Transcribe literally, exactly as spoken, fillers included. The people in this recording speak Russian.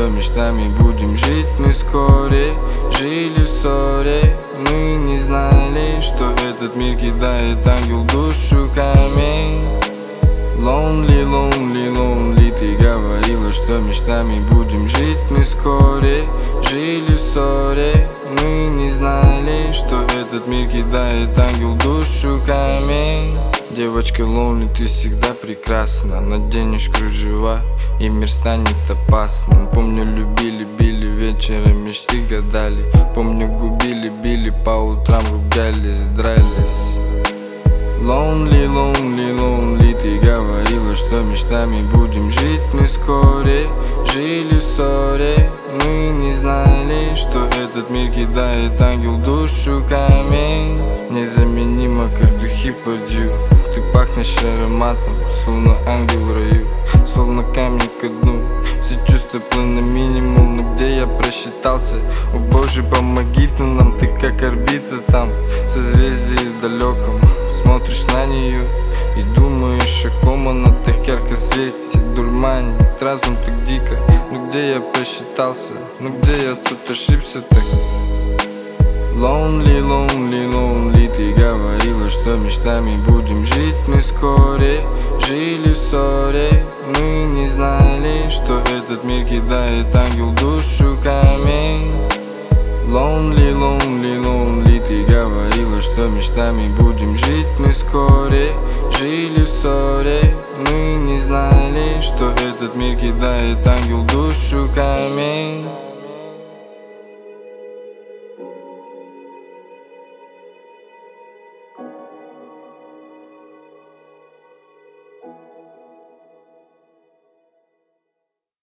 что мечтами будем жить мы вскоре. Жили в ссоре, мы не знали, что этот мир кидает ангел душу камень. Lonely, lonely, lonely, ты говорила, что мечтами будем жить мы вскоре. Жили в ссоре, мы не знали, что этот мир кидает ангел душу камень. Девочка lonely, ты всегда прекрасна. Наденешь кружева, и мир станет опасным. Помню, любили, били, вечером мечты гадали. Помню, губили, били, по утрам ругались, дрались. Lonely, lonely, lonely, ты говорила, что мечтами будем жить мы вскоре. Жили в ссоре, мы не знали, что этот мир кидает ангел душу камень. Незаменимо, как духи подью. Ты пахнешь ароматом, словно ангел в раю, словно камень ко дну. Все чувства плыны минимум, но где я просчитался? О боже, помоги ты нам, ты как орбита там, в созвездии далеком. Смотришь на нее и думаешь, о ком она так ярко светит, дурманит разум так дико. Ну где я просчитался, ну где я тут ошибся так? Lonely, lonely, lonely, ты говорила, что мечтами будем жить мы вскоре. Жили в ссоре, мы не знали, что этот мир кидает ангел душу камень. Lonely, lonely, lonely, ты говорила, что мечтами будем жить мы вскоре. Жили в ссоре, мы не знали, что этот мир кидает ангел душу камень.